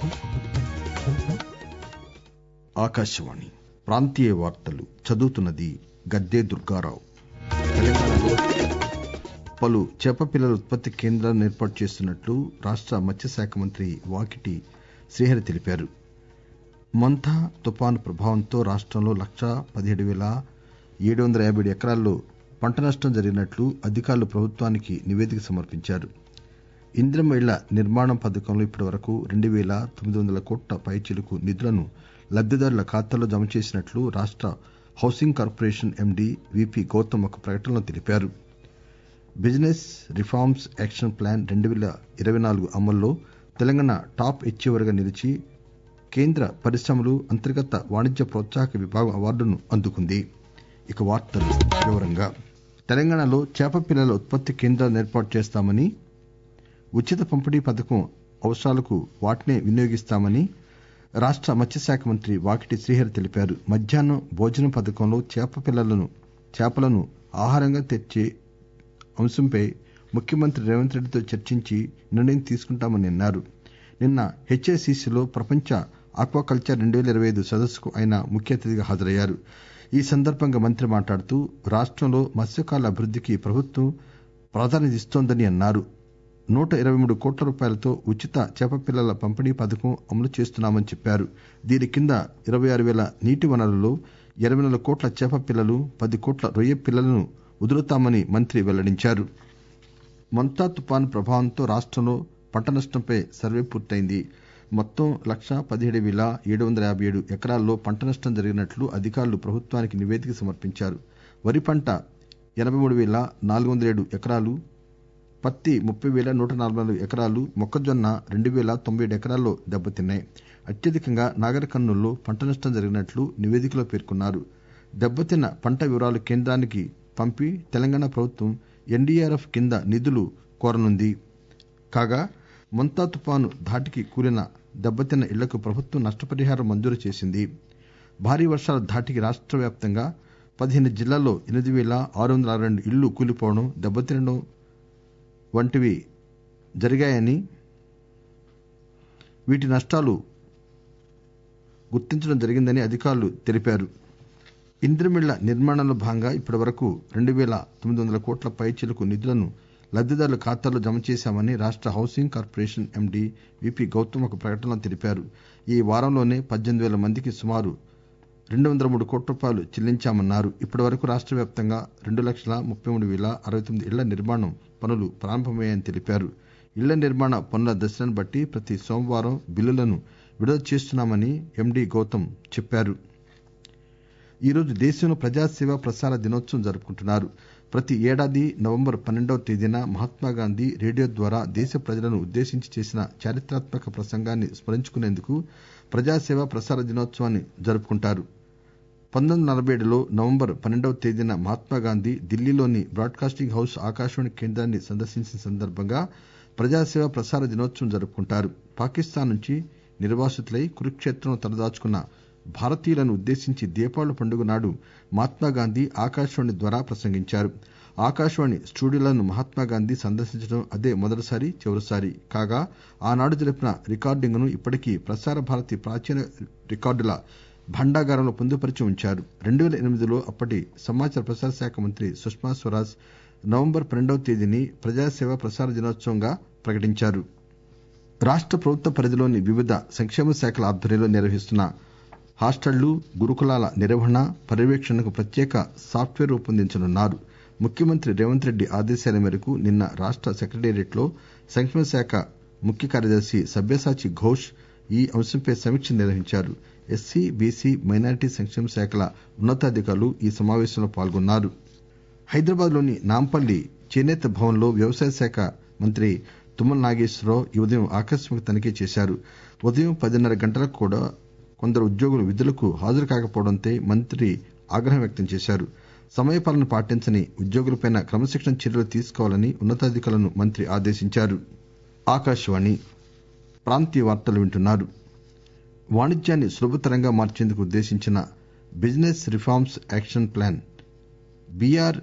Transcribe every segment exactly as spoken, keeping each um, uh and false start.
ఆకాశవాణి ప్రాంతీయ వార్తలు చదువుతున్నది గద్దే దుర్గారావు. తెలంగాణలో పలు చేపపిల్లల ఉత్పత్తి కేంద్రాలను ఏర్పాటు చేస్తున్నట్లు రాష్ట మత్స్యశాఖ మంత్రి వాకిటి శ్రీహరి తెలిపారు. మంథా తుపాను ప్రభావంతో రాష్టంలో లక్షా పదిహేడు పేల ఏడు వందల యాబై ఏడు ఎకరాల్లో పంట నష్టం జరిగినట్లు అధికారులు ప్రభుత్వానికి నివేదిక సమర్పించారు. ఇందిరమ్మ ఇళ్ల నిర్మాణం పథకంలో ఇప్పటి వరకు రెండు పేల తొమ్మిది వందల కోట్ల పైచిలుకు నిధులను లబ్దిదారుల ఖాతాల్లో జమ చేసినట్లు రాష్ట housing corporation M D V P Gautam ఒక ప్రకటనలో తెలిపారు. బిజినెస్ రిఫార్మ్స్ యాక్షన్ ప్లాన్ రెండు పేల ఇరవై నాలుగు అమల్లో తెలంగాణ టాప్ అచీవర్ గా నిలిచి కేంద్ర పరిశ్రమలు అంతర్గత వాణిజ్య ప్రోత్సాహక విభాగం అవార్డును అందుకుంది. ఇక వార్తలు వివరంగా తెలంగాణలో చేప పిల్లల ఉత్పత్తి కేంద్రాలను ఏర్పాటు చేస్తామని, ఉచిత పంపిణీ పథకం అవసరాలకు వాటినే వినియోగిస్తామని రాష్ట మత్స్యశాఖ మంత్రి వాకిటి శ్రీహరి తెలిపారు. మధ్యాహ్నం భోజనం పథకంలో చేప పిల్లలను చేపలను ఆహారంగా తెచ్చే అంశంపై ముఖ్యమంత్రి రేవంత్ రెడ్డితో చర్చించి నిర్ణయం తీసుకుంటామని అన్నారు. నిన్న హెచ్ఏసిసిలో ప్రపంచ ఆక్వాకల్చర్ రెండు పేల ఇరవై ఐదు సదస్సుకు ఆయన ముఖ్య అతిథిగా హాజరయ్యారు. ఈ సందర్భంగా మంత్రి మాట్లాడుతూ రాష్టంలో మత్స్యకారుల అభివృద్దికి ప్రభుత్వం ప్రాధాన్యత ఇస్తోందని అన్నారు. నూట ఇరవై మూడు కోట్ల రూపాయలతో ఉచిత చేపపిల్లల పంపిణీ పథకం అమలు చేస్తున్నామని చెప్పారు. దీని కింద ఇరవై ఆరు పేల నీటి వనరుల్లో ఇరవై నాలుగు కోట్ల చేప పిల్లలు, పది కోట్ల రొయ్య పిల్లలను వదులుతామని మంత్రి వెల్లడించారు. మంతా తుపాను ప్రభావంతో రాష్టంలో పంట నష్టంపై సర్వే పూర్తయింది. మొత్తం లక్షా పదిహేడు పేల ఏడు వందల యాబై ఏడు ఎకరాల్లో పంట నష్టం జరిగినట్లు అధికారులు ప్రభుత్వానికి నివేదిక సమర్పించారు. వరి పంట ఎనబై మూడు పేల నాలుగు వందల ఏడు ఎకరాలు, పత్తి ముప్పై పేల నూట నలభై నాలుగు ఎకరాలు, మొక్కజొన్న రెండు పేల తొంభై ఏడు ఎకరాల్లో దెబ్బతిన్నాయి. అత్యధికంగా నాగర్ కర్నూల్లో పంట నష్టం జరిగినట్లు నివేదికలో పేర్కొన్నారు. దెబ్బతిన్న పంట వివరాలు కేంద్రానికి పంపి తెలంగాణ ప్రభుత్వం ఎన్డీఆర్ఎఫ్ కింద నిధులు కోరనుంది. కాగా మంతా తుపాను ధాటికి కూలిన దెబ్బతిన్న ఇళ్లకు ప్రభుత్వం నష్టపరిహారం మంజూరు చేసింది. భారీ వర్షాల ధాటికి రాష్ట వ్యాప్తంగా పదిహేను జిల్లాల్లో ఎనిమిది పేల ఆరు వందల అరవై రెండు ఇళ్లు కూలిపోవడం, దెబ్బతినడం వంటివి జరిగాయని, వీటి నష్టాలు గుర్తించడం జరిగిందని అధికారులు తెలిపారు. ఇందిరమిళ్ల నిర్మాణంలో భాగంగా ఇప్పటి వరకు రెండు పేల తొమ్మిది వందల కోట్ల పైచిలుకు నిధులను లబ్దిదారుల ఖాతాల్లో జమ చేశామని రాష్ట housing corporation M D V P Gautam ఒక ప్రకటనలో తెలిపారు. ఈ వారంలోనే పద్దెనిమిది పేల మందికి సుమారు రెండు వందల మూడు కోట్ల రూపాయలు చెల్లించామన్నారు. ఇప్పటి వరకు రాష్ట వ్యాప్తంగా రెండు లక్షల ముప్పై మూడు పేల అరవై తొమ్మిది ఇళ్ల నిర్మాణం పనులు ప్రారంభమయ్యాయని తెలిపారు. ఇళ్ల నిర్మాణ పనుల దశలను బట్టి ప్రతి సోమవారం బిల్లులను విడుదల చేస్తున్నామని ఎండీ గౌతమ్ చెప్పారు. ఈరోజు దేశంలో ప్రజాసేవ ప్రసార దినోత్సవం జరుపుకుంటున్నారు. ప్రతి ఏడాది నవంబర్ పన్నెండవ తేదీన మహాత్మాగాంధీ రేడియో ద్వారా దేశ ప్రజలను ఉద్దేశించి చేసిన చారిత్రాత్మక ప్రసంగాన్ని స్మరించుకునేందుకు ప్రజాసేవ ప్రసార దినోత్సవాన్ని జరుపుకుంటారు. పంతొమ్మిది వందల నలభై ఏడులో నవంబర్ పన్నెండవ తేదీన మహాత్మాగాంధీ ఢిల్లీలోని బ్రాడ్కాస్టింగ్ హౌస్ ఆకాశవాణి కేంద్రాన్ని సందర్శించిన సందర్భంగా ప్రజాసేవ ప్రసార దినోత్సవం జరుపుకుంటారు. పాకిస్తాన్ నుంచి నిర్వాసితులై కురుక్షేత్రంలో తలదాచుకున్న భారతీయులను ఉద్దేశించి దీపావళి పండుగ నాడు మహాత్మాగాంధీ ఆకాశవాణి ద్వారా ప్రసంగించారు. ఆకాశవాణి స్టూడియోలను మహాత్మాగాంధీ సందర్శించడం అదే మొదటిసారి, చివరిసారి కాగా ఆనాడు జరిపిన రికార్డింగ్ ను ఇప్పటికీ ప్రసార భారతి ప్రాచీన రికార్డుల భాండాగారంలో పొందుపరిచి ఉంచారు. రెండు పేల ఎనిమిదిలో అప్పటి సమాచార ప్రసార శాఖ మంత్రి సుష్మా స్వరాజ్ నవంబర్ పన్నెండవ తేదీని ప్రజాసేవ ప్రసార దినోత్సవంగా ప్రకటించారు. రాష్ట ప్రభుత్వ పరిధిలోని వివిధ సంక్షేమ శాఖల ఆధ్వర్యంలో నిర్వహిస్తున్న హాస్టళ్లు, గురుకులాల నిర్వహణ, పర్యవేక్షణకు ప్రత్యేక సాఫ్ట్వేర్ రూపొందించనున్నారు. ముఖ్యమంత్రి రేవంత్ రెడ్డి ఆదేశాల మేరకు నిన్న రాష్ట సెక్రటేరియట్ లో సంక్షేమ శాఖ ముఖ్య కార్యదర్శి సబ్యసాచి ఘోష్ ఈ అంశంపై సమీక్ష నిర్వహించారు. ఎస్సీ, బీసీ, మైనారిటీ సంక్షేమ శాఖల ఉన్నతాధికారులు ఈ సమావేశంలో పాల్గొన్నారు. హైదరాబాద్ లోని నాంపల్లి చేనేత భవన్ లో వ్యవసాయ శాఖ మంత్రి తుమ్మల నాగేశ్వరరావు ఈ ఉదయం ఆకస్మిక తనిఖీ చేశారు. ఉదయం పదిన్నర గంటలకు కూడా కొందరు ఉద్యోగులు విధులకు హాజరు కాకపోవడంతో మంత్రి ఆగ్రహం వ్యక్తం చేశారు. సమయపాలన పాటించని ఉద్యోగులపై క్రమశిక్షణ చర్యలు తీసుకోవాలని ఉన్నతాధికారులను మంత్రి ఆదేశించారు. ఆకాశవాణి ప్రాంతీయ వార్తలు వింటున్నారు. వాణిజ్యాన్ని సులభతరంగా మార్చేందుకు ఉద్దేశించిన business reforms action plan B R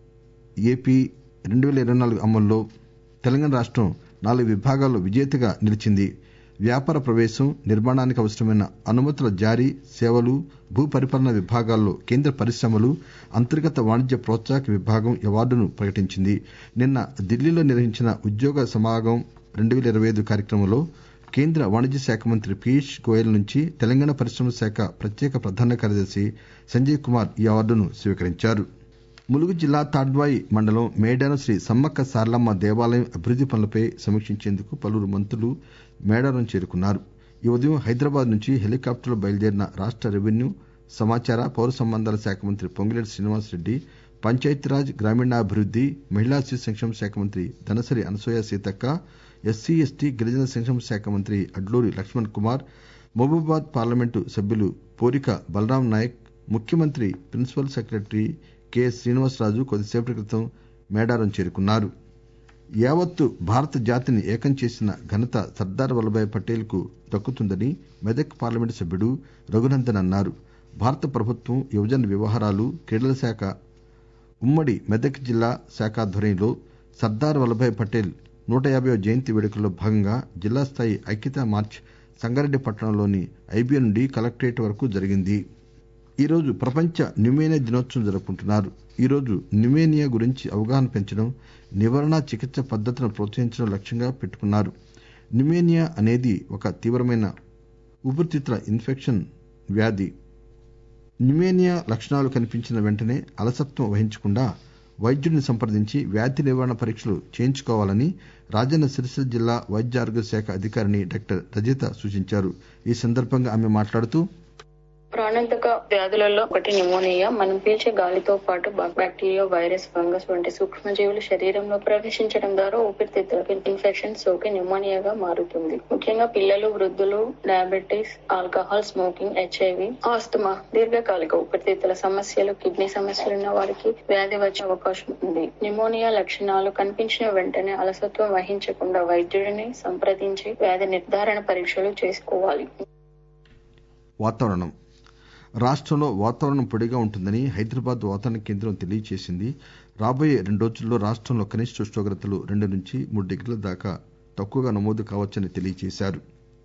A P రెండు పేల ఇరవై నాలుగు అమల్లో తెలంగాణ రాష్టం నాలుగు విభాగాల్లో విజేతగా నిలిచింది. వ్యాపార ప్రవేశం, నిర్మాణానికి అవసరమైన అనుమతుల జారీ, సేవలు, భూ పరిపాలన విభాగాల్లో కేంద్ర పరిశ్రమలు, అంతర్గత వాణిజ్య ప్రోత్సాహక విభాగం అవార్డును ప్రకటించింది. నిన్న ఢిల్లీలో నిర్వహించిన ఉద్యోగ సమాగం రెండు పేల ఇరవై ఐదు కార్యక్రమంలో కేంద్ర వాణిజ్య శాఖ మంత్రి పీయూష్ గోయల్ నుంచి తెలంగాణ పరిశ్రమల శాఖ ప్రత్యేక ప్రధాన కార్యదర్శి సంజయ్ కుమార్ ఈ అవార్డును స్వీకరించారు. ములుగు జిల్లా తాడ్వాయి మండలం మేడారం శ్రీ సమ్మక్క సారలమ్మ దేవాలయం అభివృద్ది పనులపై సమీక్షించేందుకు పలువురు మంత్రులు మేడారం చేరుకున్నారు. ఈ ఉదయం హైదరాబాద్ నుంచి హెలికాప్టర్లో బయలుదేరిన రాష్ట రెవెన్యూ, సమాచార, పౌర సంబంధాల శాఖ మంత్రి పొంగులేటి శ్రీనివాసరెడ్డి, పంచాయతీరాజ్, గ్రామీణాభివృద్ది, మహిళా శిశు సంక్షేమ శాఖ మంత్రి ధనసరి అనసూయ సీతక్క, ఎస్సీ ఎస్టీ గిరిజన సంక్షేమ శాఖ మంత్రి అడ్లూరి లక్ష్మణ్ కుమార్, మహబూబాబాద్ పార్లమెంటు సభ్యులు పోరిక బలరాం నాయక్, ముఖ్యమంత్రి ప్రిన్సిపల్ సెక్రటరీ కెఎస్ శ్రీనివాసరాజు కొద్దిసేపటి క్రితం మేడారం చేరుకున్నారు. యావత్తు భారత జాతిని ఏకం చేసిన ఘనత సర్దార్ వల్లభాయ్ పటేల్ కు దక్కుతుందని మెదక్ పార్లమెంటు సభ్యుడు రఘునందన్ అన్నారు. భారత ప్రభుత్వం యువజన వ్యవహారాలు, క్రీడల శాఖ ఉమ్మడి మెదక్ జిల్లా శాఖ ఆధ్వర్యంలో సర్దార్ వల్లభాయ్ పటేల్ నూట యాభైవ జయంతి వేడుకల్లో భాగంగా జిల్లా స్థాయి ఐక్యతా మార్చ్ సంగారెడ్డి పట్టణంలోని ఐబీఏ నుండి కలెక్టరేట్ వరకు జరిగింది. ఈరోజు ప్రపంచ న్యూమోనియా దినోత్సవం జరుపుకుంటున్నారు. ఈరోజు న్యూమోనియా గురించి అవగాహన పెంచడం, నివారణ, చికిత్స పద్దతులను ప్రోత్సహించడం లక్ష్యంగా పెట్టుకున్నారు. న్యూమోనియా అనేది ఒక తీవ్రమైన ఊపిరితిత్తుల ఇన్ఫెక్షన్ వ్యాధి. న్యూమోనియా లక్షణాలు కనిపించిన వెంటనే అలసత్వం వహించకుండా వైద్యుడిని సంప్రదించి వ్యాధి నివారణ పరీక్షలు చేయించుకోవాలని రాజన్న సిరిసిల్ల జిల్లా వైద్య ఆరోగ్య శాఖ అధికారిణి డాక్టర్ రజిత సూచించారు. ఈ సందర్భంగా ఆమె మాట్లాడుతూ, ప్రాణాంతక వ్యాధులలో ఒకటి న్యూమోనియా. మనం పీల్చే గాలితో పాటు బ్యాక్టీరియా, వైరస్, ఫంగస్ వంటి సూక్ష్మజీవులు శరీరంలో ప్రవేశించడం ద్వారా ఊపిరితిత్తులకు ఇన్ఫెక్షన్ సోకి న్యూమోనియాగా మారుతుంది. ముఖ్యంగా పిల్లలు, వృద్ధులు, diabetes, alcohol, smoking, H I V, asthma, దీర్ఘకాలిక ఊపిరితిత్తుల సమస్యలు, కిడ్నీ సమస్యలున్న వారికి వ్యాధి వచ్చే అవకాశం ఉంది. న్యూమోనియా లక్షణాలు కనిపించిన వెంటనే అలసత్వం వహించకుండా వైద్యుడిని సంప్రదించి వ్యాధి నిర్ధారణ పరీక్షలు చేసుకోవాలి. వాతావరణం. రాష్టంలో వాతావరణం పొడిగా ఉంటుందని హైదరాబాద్ వాతావరణ కేంద్రం తెలియజేసింది. రాబోయే రెండు రోజుల్లో రాష్టంలో కనిష్ట ఉష్ణోగ్రతలు రెండు నుంచి మూడు డిగ్రీల దాకా తక్కువగా నమోదు కావచ్చని తెలియజేశారు.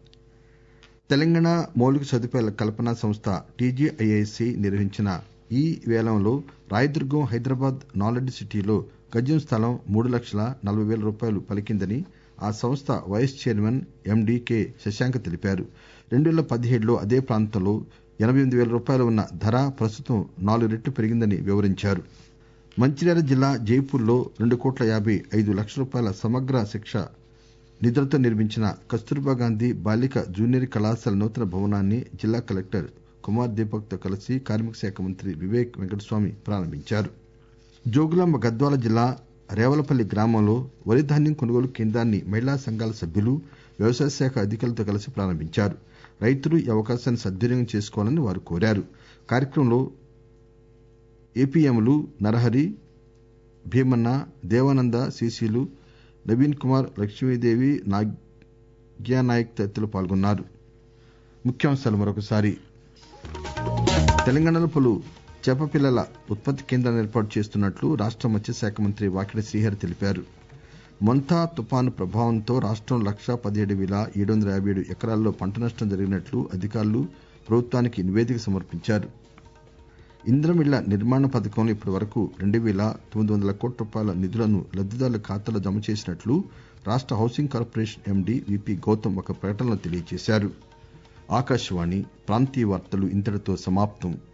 తెలంగాణ మౌలిక సదుపాయాల కల్పనా సంస్థ టీజీఐఐసి నిర్వహించిన ఈ వేలంలో రాయదుర్గం హైదరాబాద్ నాలెడ్జ్ సిటీలో గజం స్థలం మూడు లక్షల నలభై వేల రూపాయలు పలికిందని ఆ సంస్థ vice chairman M D K Shashank తెలిపారు. రెండు వేల పదిహేడులో అదే ప్రాంతంలో ఎనబై ఎనిమిది వేల రూపాయలు ఉన్న ధర ప్రస్తుతం నాలుగు రెట్లు పెరిగిందని వివరించారు. మంచిర్యాల జిల్లా జైపూర్ లో రెండు కోట్ల యాభై ఐదు లక్షల రూపాయల సమగ్ర శిక్ష నిధులతో నిర్మించిన కస్తూర్బా గాంధీ బాలిక జూనియర్ కళాశాల నూతన భవనాన్ని జిల్లా కలెక్టర్ కుమార్ దీపక్ తో కలిసి కార్మిక శాఖ మంత్రి వివేక్ వెంకటస్వామి ప్రారంభించారు. జోగులాంబ గద్వాల జిల్లా రేవలపల్లి గ్రామంలో వరి ధాన్యం కొనుగోలు కేంద్రాన్ని మహిళా సంఘాల సభ్యులు, వ్యవసాయ శాఖ అధికారులతో కలిసి ప్రారంభించారు. రైతులు ఈ అవకాశాన్ని సద్వినియోగం చేసుకోవాలని వారు కోరారు. కార్యక్రమంలో ఏపీఎంలు నరహరి, భీమన్న, దేవానంద, సిసిలు, నవీన్ కుమార్, లక్ష్మీదేవి, నాగ్యానాయక్ తదితరులు పాల్గొన్నారు. ముఖ్యాంశాలు మరొకసారి. తెలంగాణలో పలు చేపపిల్లల ఉత్పత్తి కేంద్రాలను ఏర్పాటు చేస్తున్నట్లు రాష్ట మత్స్యశాఖ మంత్రి వాకిటి శ్రీహరి తెలిపారు. మొంతా తుపాను ప్రభావంతో రాష్టంలో లక్షా పదిహేడు వేల ఏడు వందల యాభై ఏడు ఎకరాల్లో పంట నష్టం జరిగినట్లు అధికారులు ప్రభుత్వానికి నివేదిక సమర్పించారు. ఇంద్రమిళ్ల నిర్మాణ పథకంలో ఇప్పటి వరకు రెండు వేల తొమ్మిది వందల కోట్ల రూపాయల నిధులను లబ్దిదారుల ఖాతాలో జమ చేసినట్లు రాష్ట housing corporation M D V P Gautam ఒక ప్రకటనలో తెలియజేశారు. ఆకాశవాణి ప్రాంతీయ వార్తలు ఇంతటితో సమాప్తం.